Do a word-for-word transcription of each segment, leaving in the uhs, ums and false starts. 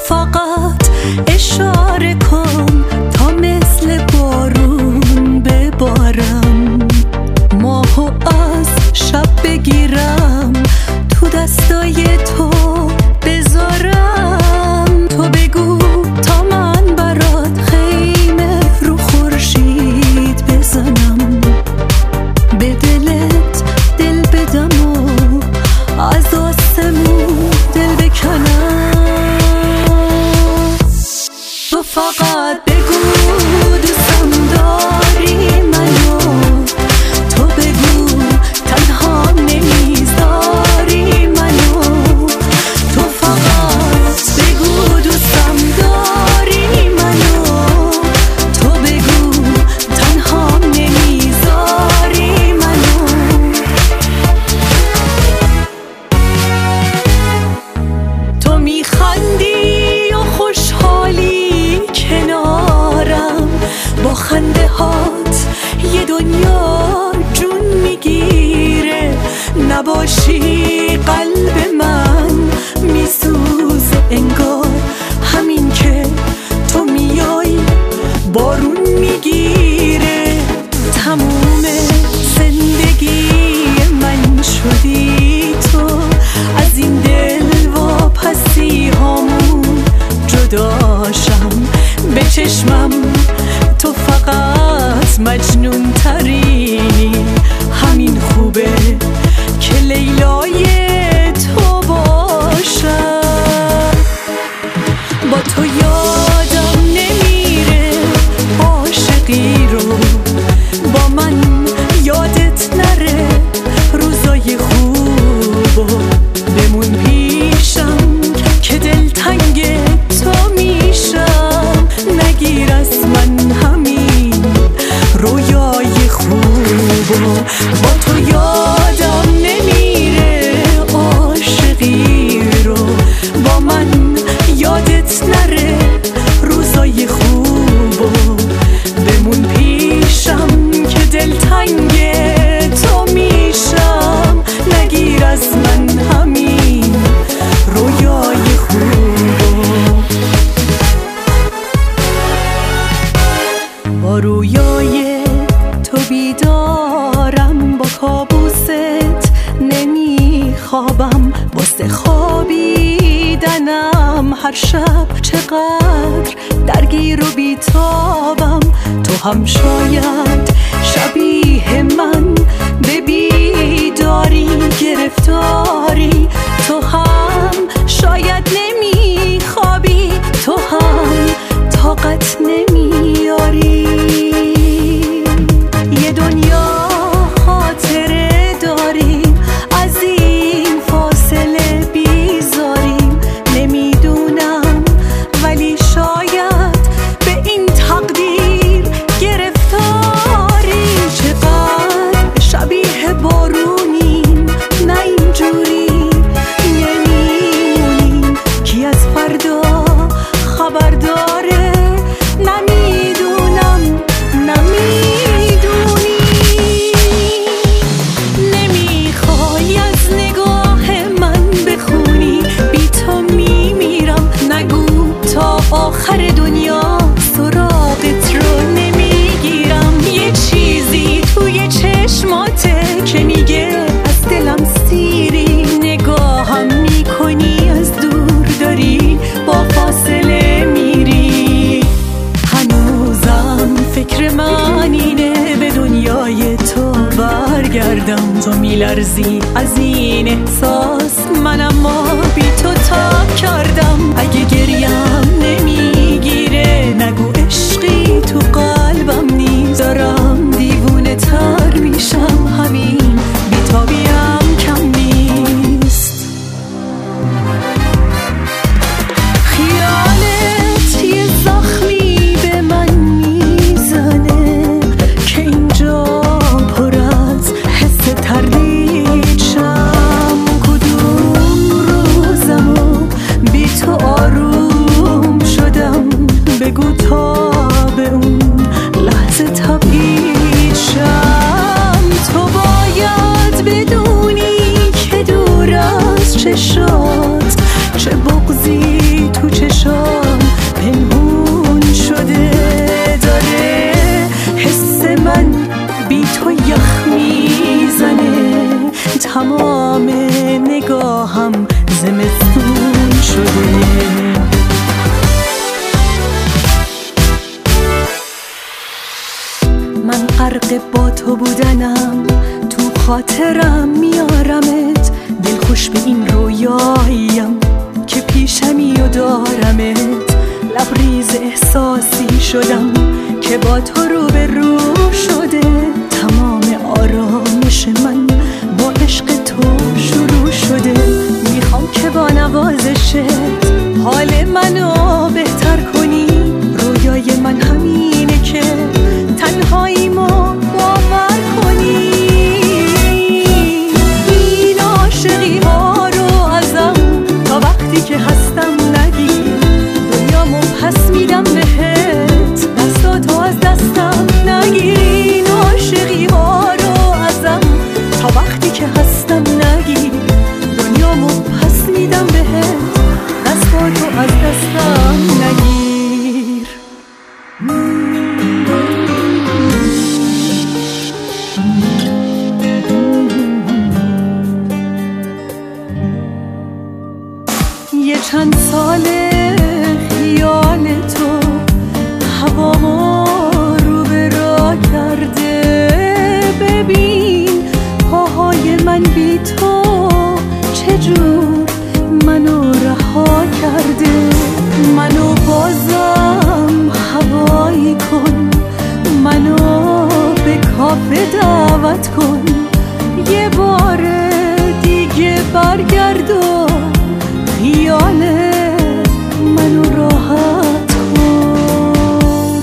فقط اشاره کن تا مثل بارون ببارم، ماهو از شب بگیرم تو دستای تو بذارم. تو بگو تا من برات خیمه رو خورشید بزنم، به دلت دل بدم و از آسمون دل بکنم. تو فقط بگو دوستم داری منو، تو بگو تنها نمیذاری منو، تو فقط بگو دوستم داری منو، تو بگو تنها نمیذاری منو. تو میخندی و خوشحالی کنارم، با خنده هات یه دنیا جون میگیره، نباشی قلب من میسوزه انگار، همین که تو میای بارون میگیره. تموم زندگی من شدی تو، از این دل واپسی هامون جداشم، به چشمم تو فقط مجنون ترینی، همین خوبه که لیلای تو باشم. با تو یادم نمیره عاشقی رو، با من یادت نره روزای خوبو، بمون پیشم که دلتنگ تو میشم، نگیر از من همین رویای خوبو. با تو یادم نمیره عاشقی رو، با من یادت نره روزای خوبو، بمون پیشم که دلتنگ تو میشم، نگیر از من همین رویای خوبو. با رویای تو بیدارم، با کابوست نمیخوابم، واسه خوابیدنم هر شب چقدر درگیر و بیتابم. تو هم شاید شبیه من به بیداری گرفتاری، تو هم شاید نمیخوابی، تو هم طاقت نمیاری. یه دنیا خاطره داریم، از این فاصله بیزاریم، نمیدونم ولی شاید به این تقدیر گرفتاری. چقدر شبیه بارونیم، نه اینجوری نمیمونیم، کی از فردا خبر داره نمیدونم، نمیدونی. نمیخوای از نگاه من بخونی، بی تو میمیرم، نگو تا آخر دنیا سراغت رو نمیگیرم. یه چیزی توی چشماته که میگه از دلم سیری، نگاهم میکنی از دور داری با فاصله میری. هنوزم فکر من اینه به دنیای تو برگردم، تو میلرزی از این احساس، من اما بی تو تاب کردم. اگه گریم نمیگیره نگو عشقی تو قلبم نیست، دارم دیوونه تر میشم، همین بیتابیم کم نیست. خیالت یه زخمی به من میزنه که اینجا پر از حس تردید شم. کدوم روزمو بی تو آروم شدم، بگو تا به اون لحظه تبعید شم. تو باید بدونی که دور از چشات چه بغضی تو چشات شده. من غرق با تو بودنم، تو خاطرم میارمت، دلخوش به این رویاییم که پیشمی و دارمت. لبریز احساسی شدم که با تو رو به رو شده. تمام آرامش من با عشق تو شروع شده. میخوام که با نوازشت حال منو بهتر کنی. رویای من همینه که تنهاییمو باور کنی. این عاشقی ها رو ازم تا وقتی که هستم نگیر. دنیامو پس میدم بهت، دستاتو از دستم نگیر. این عاشقی ها رو ازم تا وقتی که هستم نگیر. دنیامو پس میدم بهت، دستاتو از دستم نگیر. یه چند ساله خیال تو هوامو رو به راه کرده. ببین پاهای من بی تو چجور منو رها کرده. منو بازم هوایی کن، منو به کافه دعوت کن. یه بار دیگه برگرد و خیال منو راحت کن.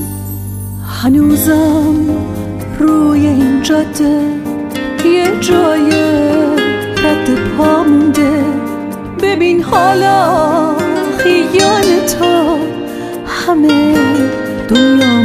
هنوزم روی این جاده یه جای رد پا مونده. ببین حالا خیال تو همه دنیا